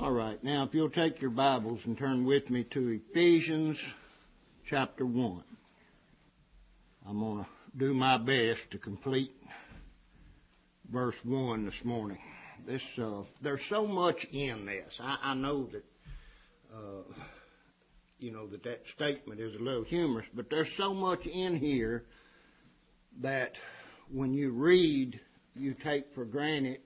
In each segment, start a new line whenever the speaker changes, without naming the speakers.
All right, now if you'll take your Bibles and turn with me to Ephesians chapter 1. I'm going to do my best to complete verse 1 this morning. There's so much in this. I know that, that statement is a little humorous, but there's so much in here that when you read, you take for granted.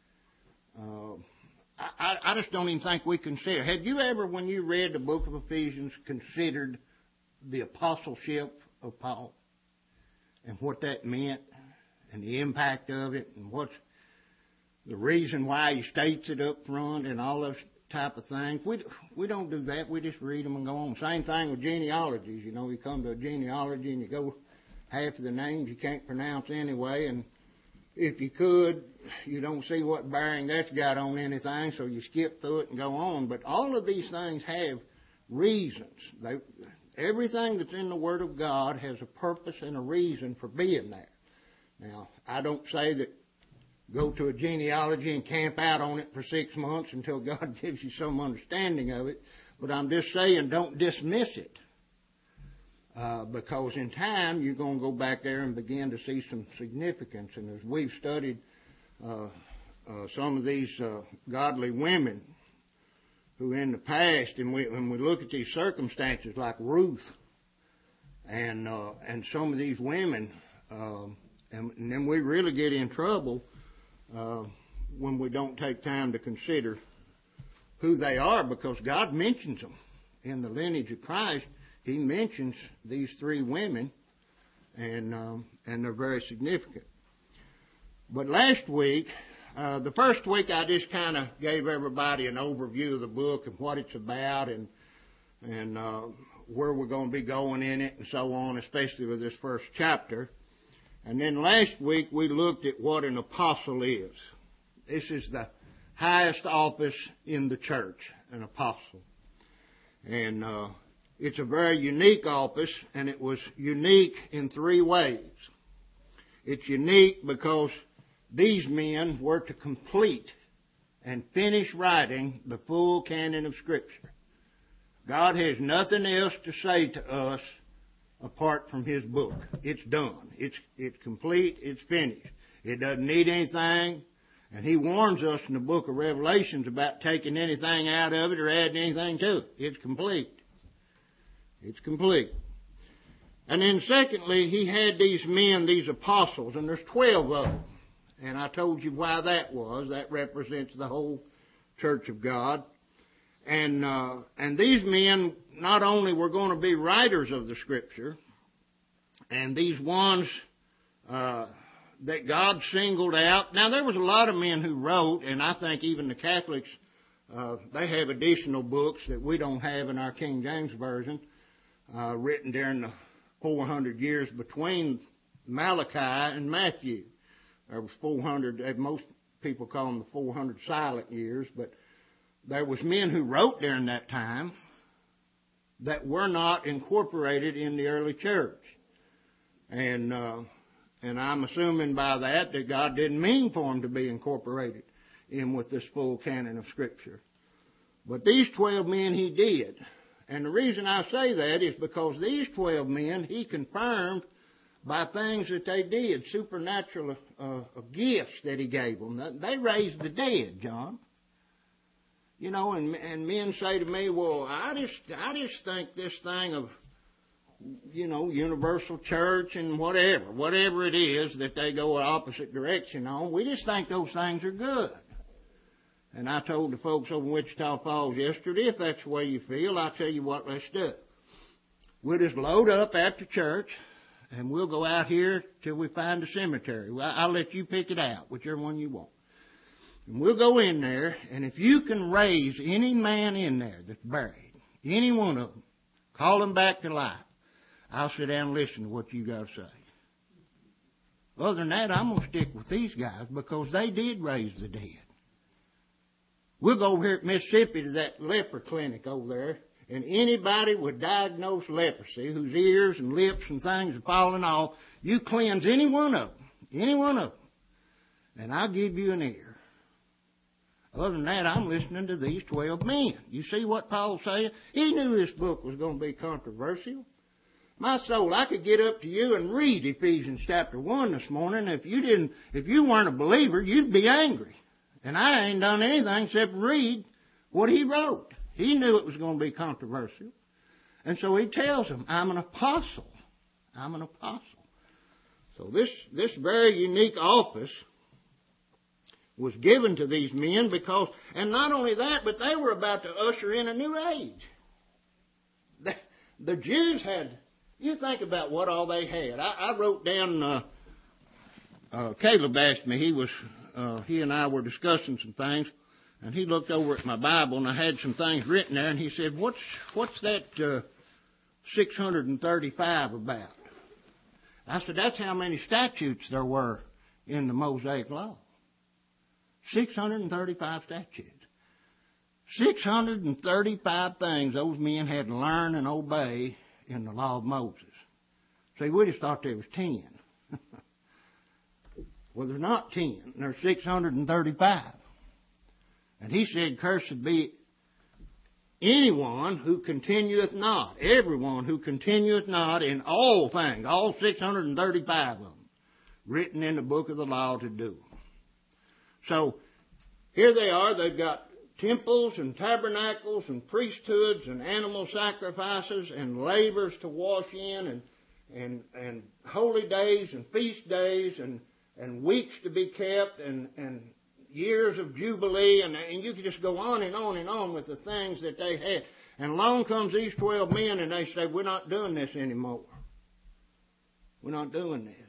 I just don't even think we consider. Have you ever, when you read the book of Ephesians, considered the apostleship of Paul and what that meant and the impact of it and what's the reason why he states it up front and all those type of things? We don't do that. We just read them and go on. Same thing with genealogies. You know, you come to a genealogy and you go half of the names you can't pronounce anyway, and if you could, you don't see what bearing that's got on anything, so you skip through it and go on. But all of these things have reasons. Everything that's in the Word of God has a purpose and a reason for being there. Now, I don't say that go to a genealogy and camp out on it for 6 months until God gives you some understanding of it, but I'm just saying don't dismiss it. Because in time you're going to go back there and begin to see some significance. And as we've studied some of these godly women who in the past, and when we look at these circumstances like Ruth and some of these women, and then we really get in trouble when we don't take time to consider who they are, because God mentions them in the lineage of Christ. He mentions these three women, and they're very significant. But last week, the first week, I just kind of gave everybody an overview of the book and what it's about, and where we're going to be going in it, and so on, especially with this first chapter. And then last week, we looked at what an apostle is. This is the highest office in the church, an apostle, and it's a very unique office, and it was unique in three ways. It's unique because these men were to complete and finish writing the full canon of Scripture. God has nothing else to say to us apart from His book. It's done. It's complete. It's finished. It doesn't need anything. And He warns us in the book of Revelations about taking anything out of it or adding anything to it. It's complete. It's complete. And then secondly, He had these men, these apostles, and there's 12 of them. And I told you why that was. That represents the whole church of God. And these men not only were going to be writers of the Scripture, and these ones that God singled out. Now, there was a lot of men who wrote, and I think even the Catholics, they have additional books that we don't have in our King James Version. Written during the 400 years between Malachi and Matthew. There was 400, most people call them the 400 silent years, but there was men who wrote during that time that were not incorporated in the early church. And I'm assuming by that God didn't mean for them to be incorporated in with this full canon of Scripture. But these 12 men He did. And the reason I say that is because these 12 men, He confirmed by things that they did, supernatural gifts that He gave them. They raised the dead, John. You know, and men say to me, well, I just think this thing of, universal church and whatever it is that they go opposite direction on, we just think those things are good. And I told the folks over in Wichita Falls yesterday, if that's the way you feel, I'll tell you what, let's do it. We'll just load up after church, and we'll go out here till we find a cemetery. Well, I'll let you pick it out, whichever one you want. And we'll go in there, and if you can raise any man in there that's buried, any one of them, call them back to life, I'll sit down and listen to what you got to say. Other than that, I'm going to stick with these guys because they did raise the dead. We'll go over here at Mississippi to that leper clinic over there, and anybody with diagnosed leprosy, whose ears and lips and things are falling off, you cleanse any one of them, and I'll give you an ear. Other than that, I'm listening to these 12 men. You see what Paul's saying? He knew this book was going to be controversial. My soul, I could get up to you and read Ephesians chapter 1 this morning. If you weren't a believer, you'd be angry. And I ain't done anything except read what he wrote. He knew it was going to be controversial. And so he tells them, I'm an apostle. I'm an apostle. So this very unique office was given to these men because, and not only that, but they were about to usher in a new age. The Jews had, you think about what all they had. I wrote down, Caleb asked me, he and I were discussing some things, and he looked over at my Bible, and I had some things written there, and he said, what's that 635 about? I said, that's how many statutes there were in the Mosaic Law. 635 statutes. 635 things those men had to learn and obey in the law of Moses. See, we just thought there was 10. Well, there's not 10. There's 635. And he said, cursed be anyone who continueth not, everyone who continueth not in all things, all 635 of them, written in the book of the law to do. So, here they are, they've got temples and tabernacles and priesthoods and animal sacrifices and labors to wash in and holy days and feast days and weeks to be kept and years of jubilee, and you could just go on and on and on with the things that they had. And along comes these 12 men and they say, we're not doing this anymore. We're not doing this.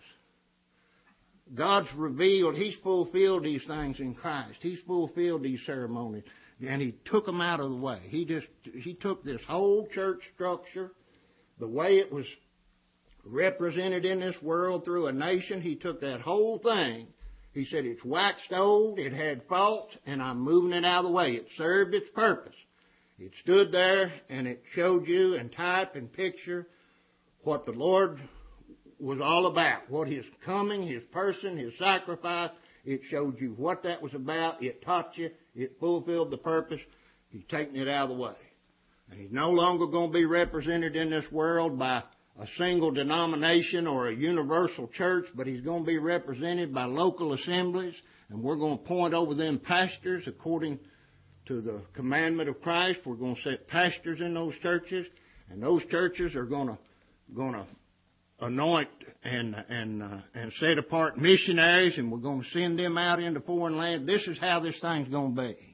God's revealed, He's fulfilled these things in Christ. He's fulfilled these ceremonies. And He took them out of the way. He took this whole church structure, the way it was represented in this world through a nation, He took that whole thing. He said, it's waxed old, it had faults, and I'm moving it out of the way. It served its purpose. It stood there, and it showed you in type and picture what the Lord was all about, what His coming, His person, His sacrifice. It showed you what that was about. It taught you. It fulfilled the purpose. He's taking it out of the way. And He's no longer going to be represented in this world by a single denomination or a universal church, but He's going to be represented by local assemblies, and we're going to appoint over them pastors according to the commandment of Christ. We're going to set pastors in those churches, and those churches are going to anoint and set apart missionaries, and we're going to send them out into foreign land. This is how this thing's going to be.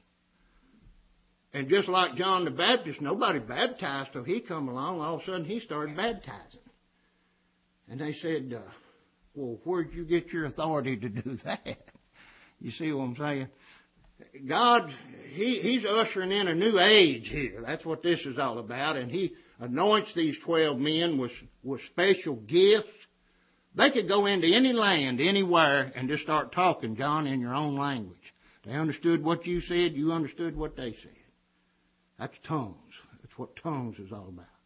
And just like John the Baptist, nobody baptized till he come along. All of a sudden, he started baptizing. And they said, well, where'd you get your authority to do that? You see what I'm saying? God, He's ushering in a new age here. That's what this is all about. And He anoints these 12 men with special gifts. They could go into any land, anywhere, and just start talking, John, in your own language. They understood what you said. You understood what they said. That's tongues. That's what tongues is all about.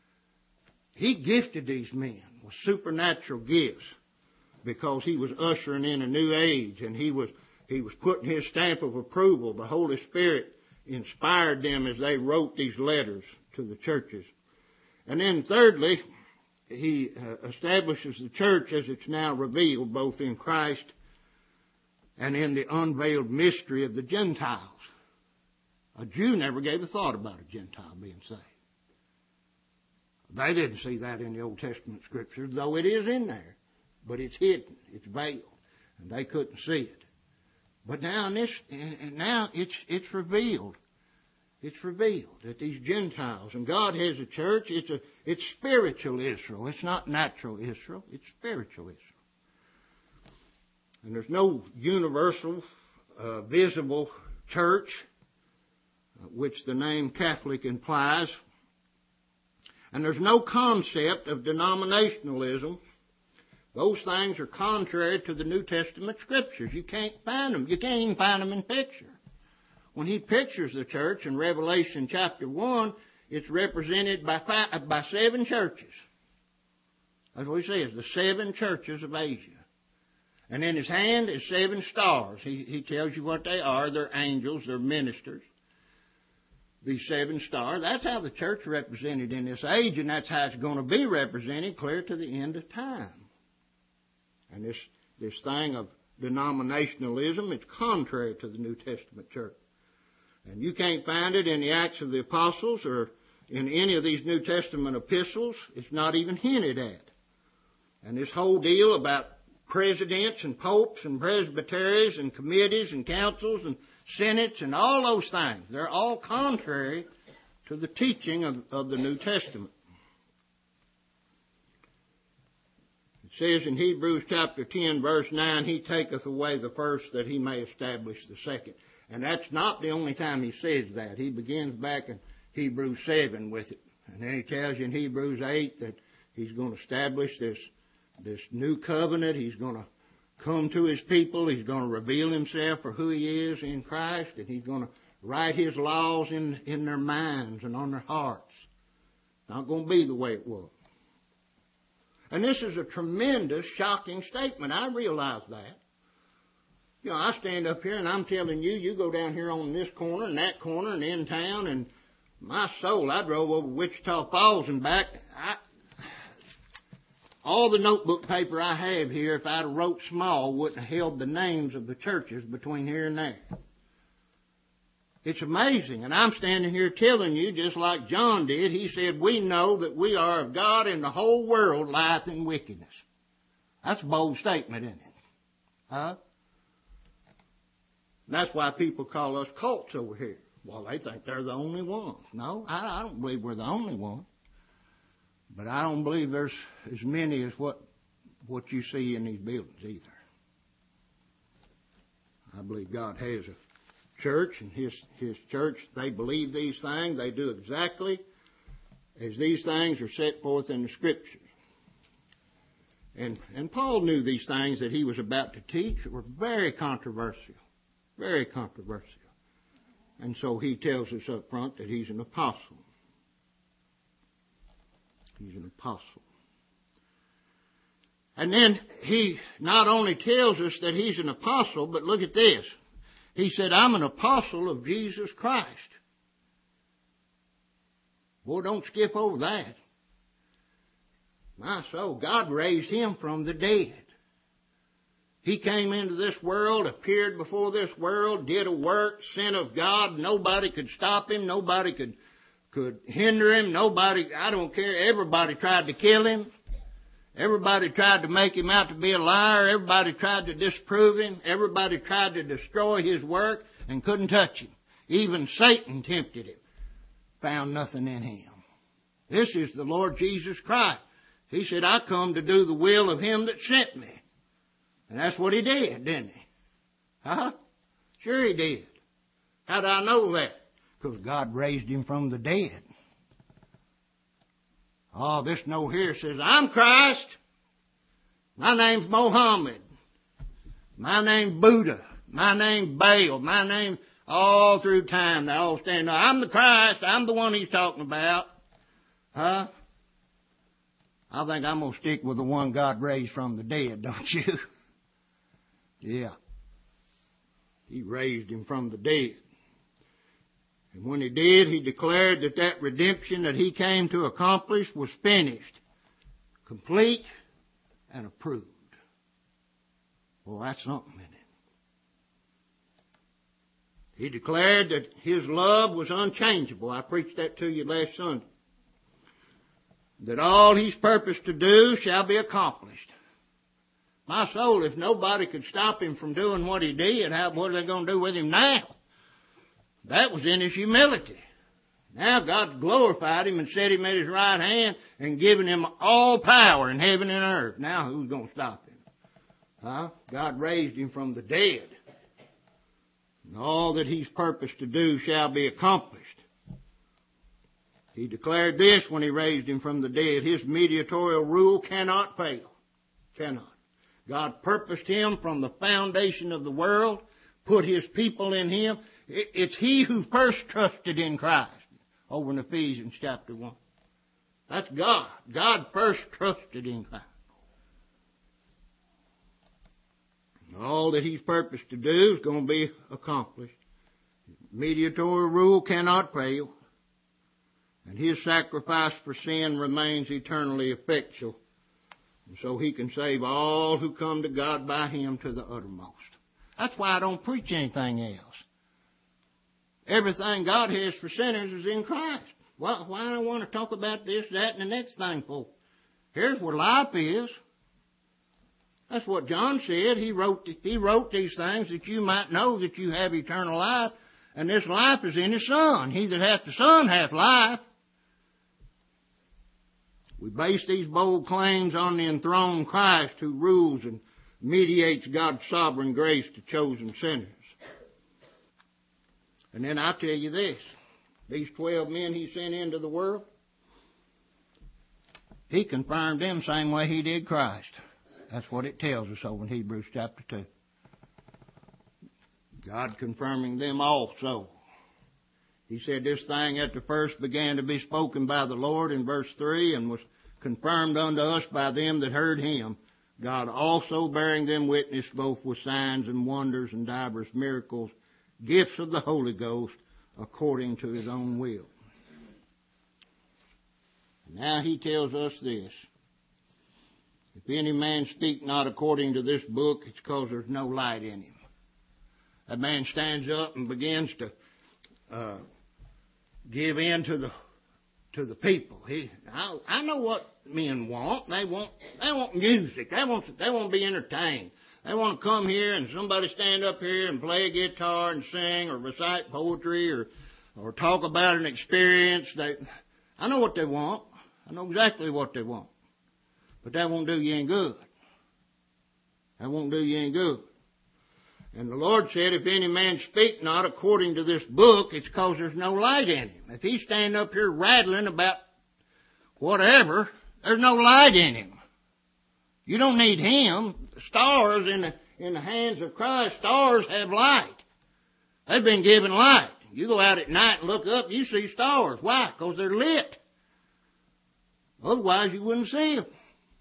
He gifted these men with supernatural gifts because He was ushering in a new age, and He was putting His stamp of approval. The Holy Spirit inspired them as they wrote these letters to the churches. And then thirdly, He establishes the church as it's now revealed both in Christ and in the unveiled mystery of the Gentiles. A Jew never gave a thought about a Gentile being saved. They didn't see that in the Old Testament scriptures, though it is in there. But it's hidden, it's veiled, and they couldn't see it. But now it's revealed. It's revealed that these Gentiles, and God has a church, it's spiritual Israel. It's not natural Israel, it's spiritual Israel. And there's no universal, visible church, which the name Catholic implies. And there's no concept of denominationalism. Those things are contrary to the New Testament scriptures. You can't find them. You can't even find them in picture. When He pictures the church in Revelation chapter 1, it's represented by 7 churches. That's what He says, the 7 churches of Asia. And in his hand is 7 stars. He tells you what they are. They're angels. They're ministers. These 7 stars. That's how the church is represented in this age, and that's how it's going to be represented clear to the end of time. And this thing of denominationalism, it's contrary to the New Testament church. And you can't find it in the Acts of the Apostles or in any of these New Testament epistles. It's not even hinted at. And this whole deal about presidents and popes and presbyteries and committees and councils and senates and all those things, they're all contrary to the teaching of the New Testament. It says in Hebrews chapter 10, verse 9, He taketh away the first that He may establish the second. And that's not the only time He says that. He begins back in Hebrews 7 with it. And then He tells you in Hebrews 8 that He's going to establish this new covenant. He's going to come to His people. He's going to reveal Himself for who He is in Christ. And He's going to write His laws in their minds and on their hearts. Not going to be the way it was. And this is a tremendous, shocking statement. I realize that. You know, I stand up here and I'm telling you, you go down here on this corner and that corner and in town, and my soul, I drove over Wichita Falls and back. All the notebook paper I have here, if I'd have wrote small, wouldn't have held the names of the churches between here and there. It's amazing. And I'm standing here telling you, just like John did, he said, we know that we are of God and the whole world lieth in wickedness. That's a bold statement, isn't it? Huh? And that's why people call us cults over here. Well, they think they're the only ones. No, I don't believe we're the only one. But I don't believe there's as many as what you see in these buildings either. I believe God has a church, and His church, they believe these things. They do exactly as these things are set forth in the Scriptures. And Paul knew these things that he was about to teach were very controversial. Very controversial. And so he tells us up front that he's an apostle. He's an apostle. And then he not only tells us that he's an apostle, but look at this. He said, I'm an apostle of Jesus Christ. Boy, don't skip over that. My soul, God raised him from the dead. He came into this world, appeared before this world, did a work, sent of God. Nobody could stop him. Nobody could hinder him. Nobody, I don't care. Everybody tried to kill him. Everybody tried to make him out to be a liar. Everybody tried to disprove him. Everybody tried to destroy his work and couldn't touch him. Even Satan tempted him. Found nothing in him. This is the Lord Jesus Christ. He said, I come to do the will of him that sent me. And that's what he did, didn't he? Huh? Sure he did. How do I know that? Because God raised him from the dead. Oh, this note here says, I'm Christ. My name's Mohammed. My name's Buddha. My name's Baal. My name, all through time, they all stand up. I'm the Christ. I'm the one he's talking about. Huh? I think I'm going to stick with the one God raised from the dead, don't you? Yeah. He raised him from the dead. And when he did, he declared that that redemption that he came to accomplish was finished, complete, and approved. Well, that's something, isn't it? He declared that his love was unchangeable. I preached that to you last Sunday. That all he's purposed to do shall be accomplished. My soul, if nobody could stop him from doing what he did, what are they going to do with him now? That was in his humility. Now God glorified him and set him at his right hand and given him all power in heaven and earth. Now who's going to stop him? Huh? God raised him from the dead. And all that he's purposed to do shall be accomplished. He declared this when he raised him from the dead. His mediatorial rule cannot fail. Cannot. God purposed him from the foundation of the world, put his people in him. It's he who first trusted in Christ, over in Ephesians chapter 1. That's God. God first trusted in Christ. All that he's purposed to do is going to be accomplished. Mediatorial rule cannot fail. And his sacrifice for sin remains eternally effectual. And so he can save all who come to God by him to the uttermost. That's why I don't preach anything else. Everything God has for sinners is in Christ. Why do I want to talk about this, that, and the next thing for? Here's where life is. That's what John said. He wrote these things that you might know that you have eternal life, and this life is in his Son. He that hath the Son hath life. We base these bold claims on the enthroned Christ who rules and mediates God's sovereign grace to chosen sinners. And then I tell you this, these 12 men he sent into the world, he confirmed them the same way he did Christ. That's what it tells us over in Hebrews chapter 2. God confirming them also. He said this thing at the first began to be spoken by the Lord in verse 3 and was confirmed unto us by them that heard him. God also bearing them witness both with signs and wonders and divers miracles, gifts of the Holy Ghost according to his own will. Now he tells us this. If any man speak not according to this book, it's because there's no light in him. That man stands up and begins to give in to the people. I know what men want. They want music. They want to be entertained. They want to come here and somebody stand up here and play a guitar and sing or recite poetry or talk about an experience. I know what they want. I know exactly what they want. But that won't do you any good. That won't do you any good. And the Lord said, if any man speak not according to this book, it's because there's no light in him. If he's standing up here rattling about whatever, there's no light in him. You don't need him. The stars in the hands of Christ, stars have light. They've been given light. You go out at night and look up, you see stars. Why? Because they're lit. Otherwise you wouldn't see them.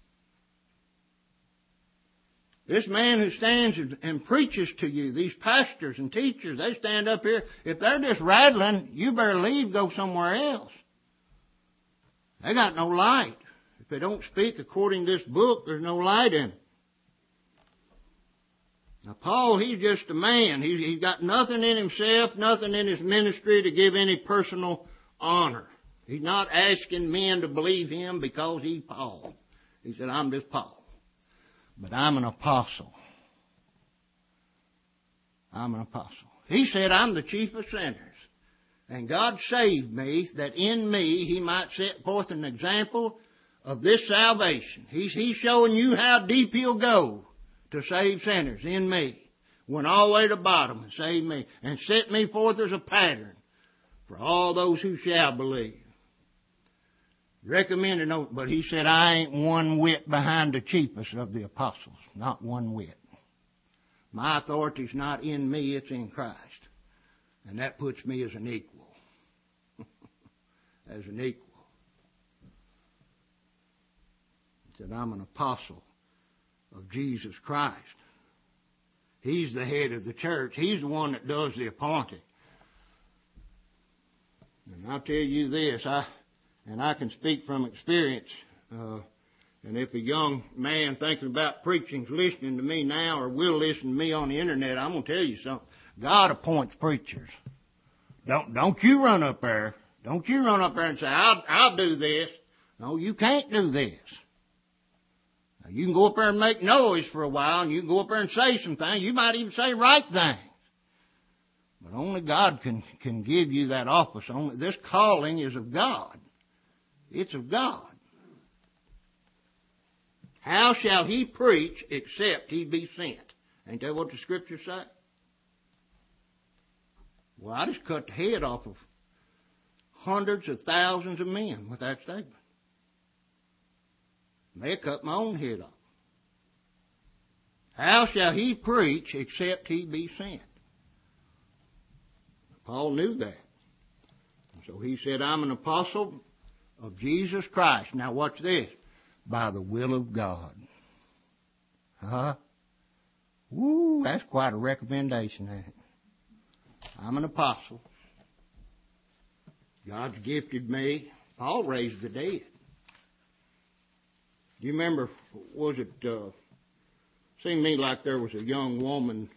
This man who stands and preaches to you, these pastors and teachers, they stand up here. If they're just rattling, you better leave, go somewhere else. They got no light. If they don't speak according to this book, there's no light in it. Now Paul, he's just a man. He's got nothing in himself, nothing in his ministry to give any personal honor. He's not asking men to believe him because he's Paul. He said, I'm just Paul. But I'm an apostle. I'm an apostle. He said, I'm the chief of sinners. And God saved me that in me he might set forth an example of this salvation. He's showing you how deep he'll go to save sinners in me. Went all the way to the bottom and saved me. And set me forth as a pattern for all those who shall believe. Recommended, but he said, I ain't one whit behind the chiefest of the apostles. Not one whit. My authority's not in me, it's in Christ. And that puts me as an equal. As an equal. He said, I'm an apostle of Jesus Christ. He's the head of the church. He's the one that does the appointing. And I'll tell you this, and I can speak from experience, and if a young man thinking about preaching is listening to me now or will listen to me on the internet, I'm going to tell you something. God appoints preachers. Don't you run up there. Don't you run up there and say, I'll do this. No, you can't do this. Now, you can go up there and make noise for a while, and you can go up there and say some things. You might even say right things. But only God can give you that office. Only this calling is of God. It's of God. How shall he preach except he be sent? Ain't that what the scriptures say? Well, I just cut the head off of hundreds of thousands of men with that statement. May have cut my own head off. How shall he preach except he be sent? Paul knew that. So he said, I'm an apostle of Jesus Christ. Now watch this. By the will of God. Woo, that's quite a recommendation, ain't it? I'm an apostle. God's gifted me. Paul raised the dead. Do you remember, was it, seemed to me like there was a young woman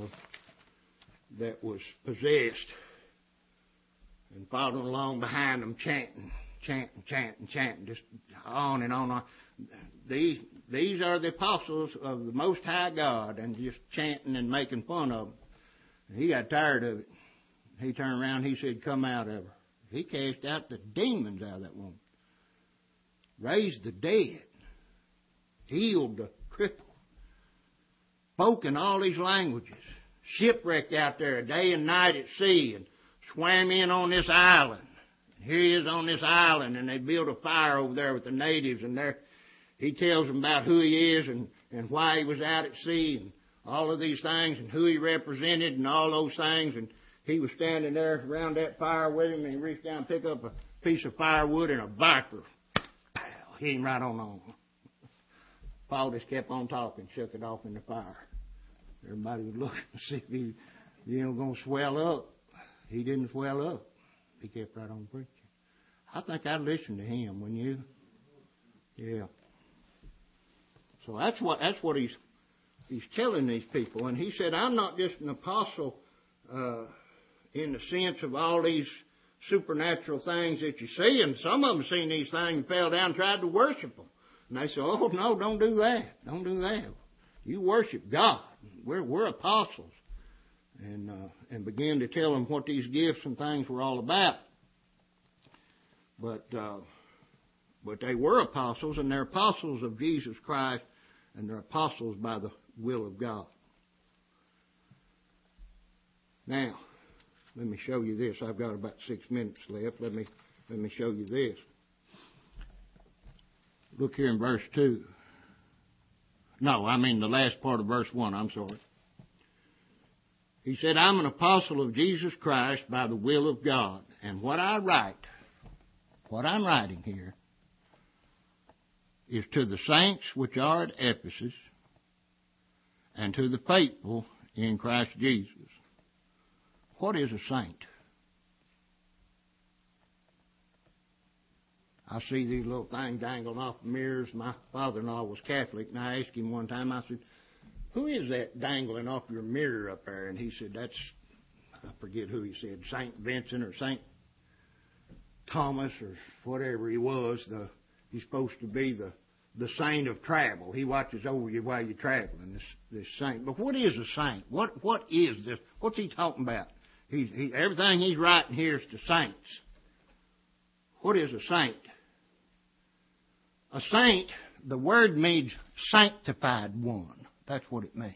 that was possessed and following along behind them chanting, just on and on. These are the apostles of the Most High God, and just chanting and making fun of them. And he got tired of it. He turned around, he said, come out of her. He cast out the demons out of that woman. Raised the dead. Healed the cripple. Spoke in all these languages. Shipwrecked out there day and night at sea, and swam in on this island. And here he is on this island, and they built a fire over there with the natives, and there he tells them about who he is and why he was out at sea and all of these things and who he represented and all those things. And he was standing there around that fire with him, and he reached down and picked up a piece of firewood, and a viper, pow, hit him right on. Paul just kept on talking, shook it off in the fire. Everybody was looking to see if he, going to swell up. He didn't swell up. He kept right on preaching. I think I'd listen to him, wouldn't you? Yeah. So that's what he's telling these people. And he said, I'm not just an apostle in the sense of all these supernatural things that you see. And some of them seen these things and fell down and tried to worship them. And they said, oh, no, don't do that. Don't do that. You worship God. We're apostles. And began to tell them what these gifts and things were all about. But they were apostles, and they're apostles of Jesus Christ, and they're apostles by the will of God. Now, let me show you this. I've got about 6 minutes left. Let me show you this. Look here in verse 2. No, I mean the last part of verse 1. I'm sorry. He said, I'm an apostle of Jesus Christ by the will of God. And what I'm writing here, is to the saints which are at Ephesus, and to the faithful in Christ Jesus. What is a saint? I see these little things dangling off the mirrors. My father-in-law was Catholic, and I asked him one time, I said, who is that dangling off your mirror up there? And he said, that's, I forget who he said, St. Vincent or St. Thomas or whatever he was. He's supposed to be the saint of travel. He watches over you while you're traveling, this saint. But what is a saint? What is this? What's he talking about? Everything he's writing here is to saints. What is a saint? A saint, the word means sanctified one. That's what it means.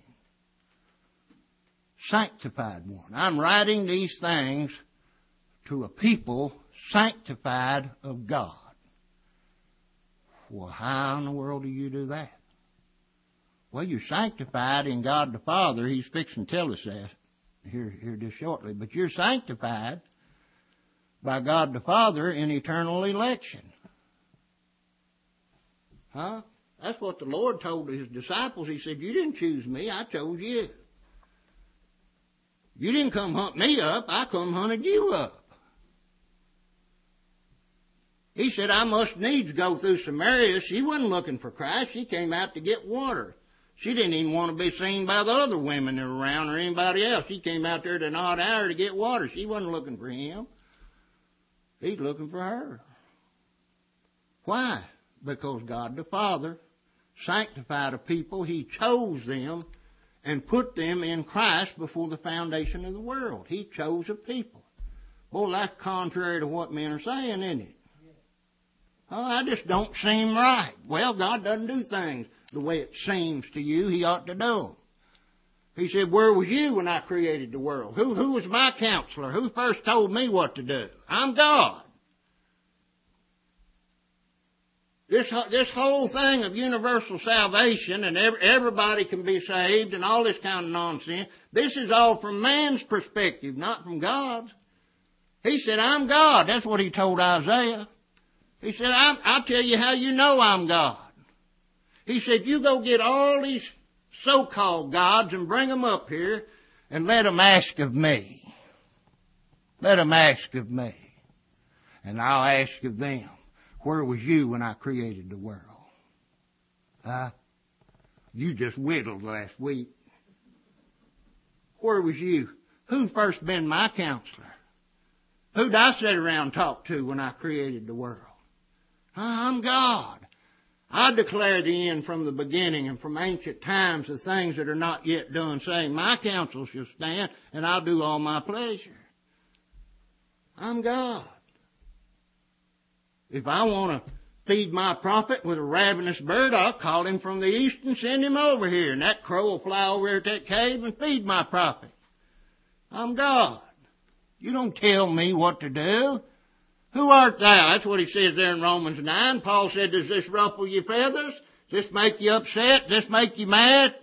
Sanctified one. I'm writing these things to a people sanctified of God. Well, how in the world do you do that? Well, you're sanctified in God the Father. He's fixing to tell us that here just shortly. But you're sanctified by God the Father in eternal election. Huh? That's what the Lord told his disciples. He said, you didn't choose me, I chose you. You didn't come hunt me up, I come hunted you up. He said, I must needs go through Samaria. She wasn't looking for Christ. She came out to get water. She didn't even want to be seen by the other women that were around or anybody else. She came out there at an odd hour to get water. She wasn't looking for him. He's looking for her. Why? Because God the Father sanctified a people. He chose them and put them in Christ before the foundation of the world. He chose a people. Boy, that's contrary to what men are saying, isn't it? Oh, that just don't seem right. Well, God doesn't do things the way it seems to you He ought to do them. He said, where was you when I created the world? Who was my counselor? Who first told me what to do? I'm God. This whole thing of universal salvation and everybody can be saved and all this kind of nonsense, this is all from man's perspective, not from God's. He said, I'm God. That's what he told Isaiah. He said, I'll tell you how you know I'm God. He said, you go get all these so-called gods and bring them up here and let them ask of me. Let them ask of me. And I'll ask of them, where was you when I created the world? Huh? You just whittled last week. Where was you? Who first been my counselor? Who'd I sit around and talk to when I created the world? I'm God. I declare the end from the beginning and from ancient times the things that are not yet done, saying, my counsel shall stand, and I'll do all my pleasure. I'm God. If I want to feed my prophet with a ravenous bird, I'll call him from the east and send him over here, and that crow will fly over here to that cave and feed my prophet. I'm God. You don't tell me what to do. Who art thou? That's what he says there in Romans 9. Paul said, does this ruffle your feathers? Does this make you upset? Does this make you mad?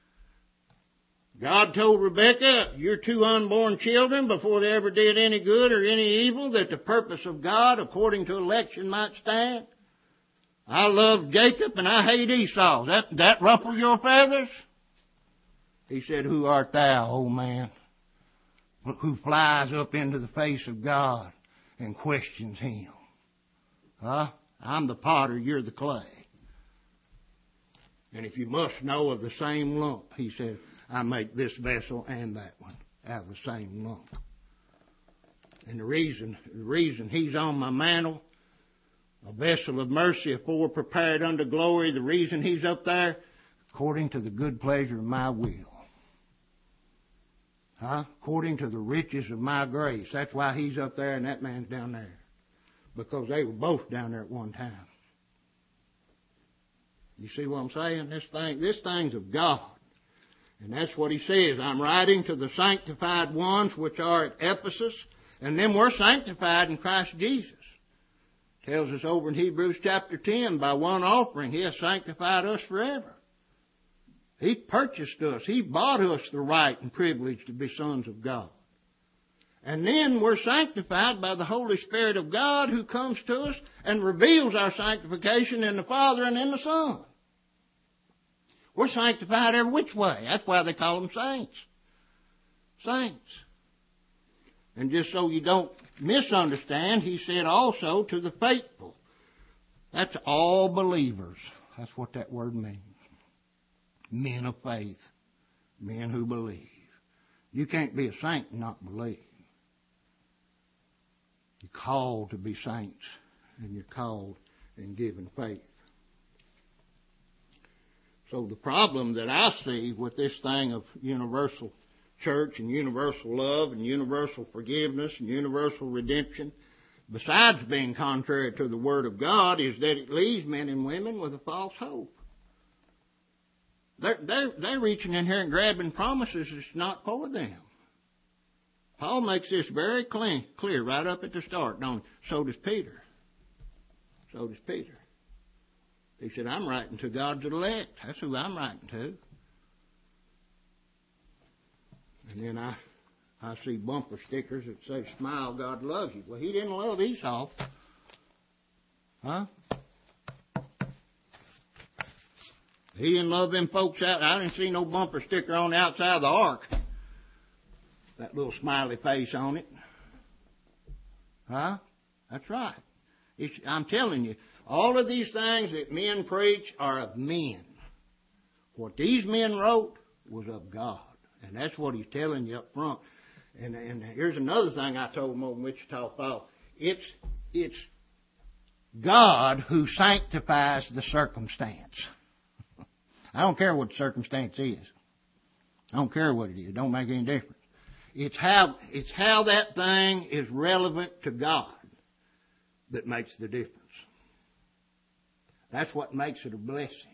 God told Rebekah, your two unborn children, before they ever did any good or any evil, that the purpose of God, according to election, might stand. I love Jacob and I hate Esau. That ruffle your feathers? He said, who art thou, old man, who flies up into the face of God and questions him? Huh? I'm the potter, you're the clay. And if you must know of the same lump, he said, I make this vessel and that one out of the same lump. And the reason he's on my mantle, a vessel of mercy, a fore prepared unto glory, the reason he's up there, according to the good pleasure of my will. Huh? According to the riches of my grace. That's why he's up there and that man's down there. Because they were both down there at one time. You see what I'm saying? This thing's of God. And that's what he says. I'm writing to the sanctified ones which are at Ephesus. And then we're sanctified in Christ Jesus. Tells us over in Hebrews chapter 10, by one offering he has sanctified us forever. He purchased us. He bought us the right and privilege to be sons of God. And then we're sanctified by the Holy Spirit of God who comes to us and reveals our sanctification in the Father and in the Son. We're sanctified every which way. That's why they call them saints. Saints. And just so you don't misunderstand, he said also to the faithful. That's all believers. That's what that word means. Men of faith. Men who believe. You can't be a saint and not believe. You're called to be saints. And you're called and given faith. So the problem that I see with this thing of universal church and universal love and universal forgiveness and universal redemption, besides being contrary to the Word of God, is that it leaves men and women with a false hope. They're reaching in here and grabbing promises that's not for them. Paul makes this very clear right up at the start, don't he? So does Peter. So does Peter. He said, I'm writing to God's elect. That's who I'm writing to. And then I see bumper stickers that say, smile, God loves you. Well, he didn't love Esau. Huh? He didn't love them folks out. I didn't see no bumper sticker on the outside of the ark. That little smiley face on it. Huh? That's right. I'm telling you, all of these things that men preach are of men. What these men wrote was of God. And that's what he's telling you up front. And here's another thing I told him over in Wichita Falls. It's God who sanctifies the circumstance. I don't care what the circumstance is. I don't care what it is. It don't make any difference. It's how that thing is relevant to God that makes the difference. That's what makes it a blessing.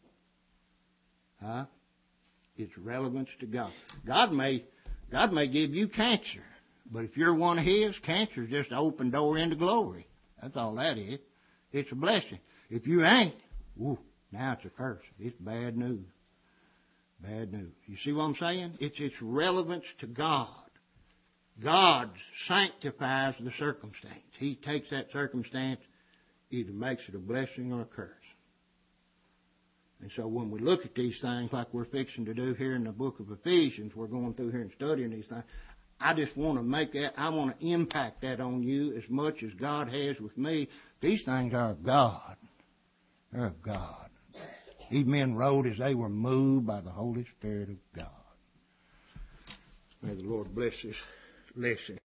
Huh? Its relevance to God. God may give you cancer, but if you're one of his, cancer is just an open door into glory. That's all that is. It's a blessing. If you ain't, now it's a curse. It's bad news. Bad news. You see what I'm saying? It's its relevance to God. God sanctifies the circumstance. He takes that circumstance, either makes it a blessing or a curse. And so when we look at these things like we're fixing to do here in the book of Ephesians, we're going through here and studying these things. I just want to make that, I want to impact that on you as much as God has with me. These things are of God. They're of God. These men wrote as they were moved by the Holy Spirit of God. May the Lord bless this lesson.